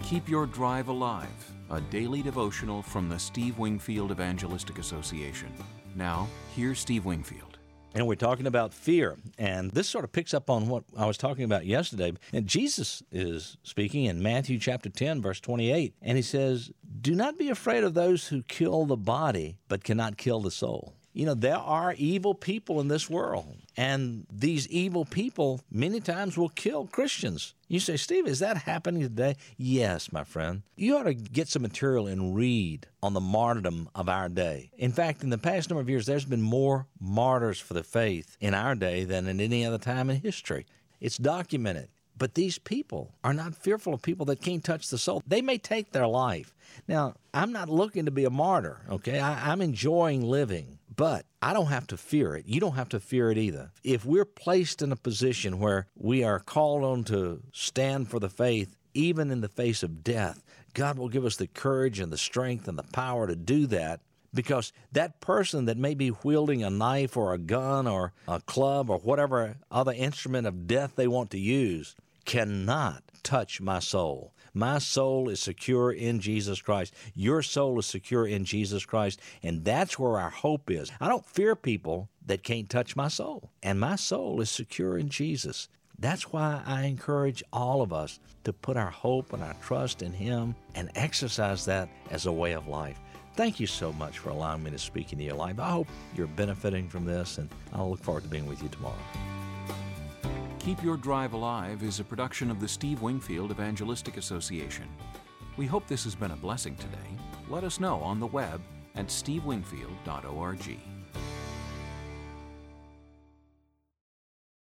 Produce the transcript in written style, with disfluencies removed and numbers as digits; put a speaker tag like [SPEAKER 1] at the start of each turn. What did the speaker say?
[SPEAKER 1] Keep Your Drive Alive, a daily devotional from the Steve Wingfield Evangelistic Association. Now, here's Steve Wingfield.
[SPEAKER 2] And we're talking about fear. And this sort of picks up on what I was talking about yesterday. And Jesus is speaking in Matthew chapter 10, verse 28. And he says, "Do not be afraid of those who kill the body, but cannot kill the soul." You know, there are evil people in this world, and these evil people many times will kill Christians. You say, "Steve, is that happening today?" Yes, my friend. You ought to get some material and read on the martyrdom of our day. In fact, in the past number of years, there's been more martyrs for the faith in our day than in any other time in history. It's documented. But these people are not fearful of people that can't touch the soul. They may take their life. Now, I'm not looking to be a martyr, okay? I'm enjoying living, but I don't have to fear it. You don't have to fear it either. If we're placed in a position where we are called on to stand for the faith, even in the face of death, God will give us the courage and the strength and the power to do that. Because that person that may be wielding a knife or a gun or a club or whatever other instrument of death they want to use cannot touch my soul. My soul is secure in Jesus Christ. Your soul is secure in Jesus Christ, and that's where our hope is. I don't fear people that can't touch my soul, and my soul is secure in Jesus. That's why I encourage all of us to put our hope and our trust in Him and exercise that as a way of life. Thank you so much for allowing me to speak into your life. I hope you're benefiting from this, and I'll look forward to being with you tomorrow.
[SPEAKER 1] Keep Your Drive Alive is a production of the Steve Wingfield Evangelistic Association. We hope this has been a blessing today. Let us know on the web at stevewingfield.org.